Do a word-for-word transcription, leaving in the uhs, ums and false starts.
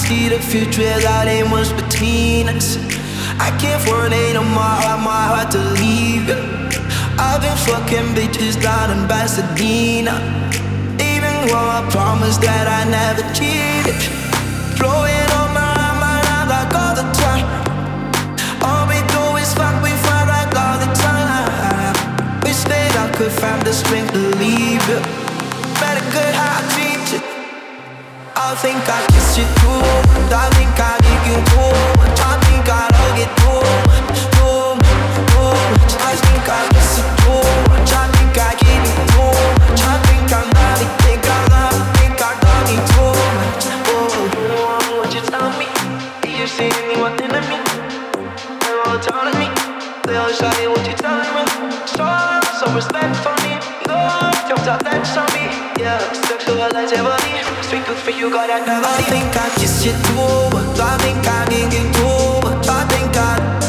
see the future without ain't much between us. I can't formulate on my heart, my heart to leave you. I've been fucking bitches down in Pasadena, even though I promised that I never cheated. Blowing on my mind like all the time. All we do is fuck, we fight like all the time. Wish that I could find the strength to leave you. Better good how I treat you. I think I kiss you too much. I think I give you too much. I think I hug it too much, too much, too much. I think I kiss you too much. I think I give you too much. I think I love it, think I love it, think I love you too much. Oh, what you tell me? Do you see anyone in me? They're all telling me. They'll show you what you telling me. So, so respect for me. Lord, don't tell that to me. Yeah, sexual activity. Speak good for you, got that melody. I think I kiss you too much. I think I give you too much. I think I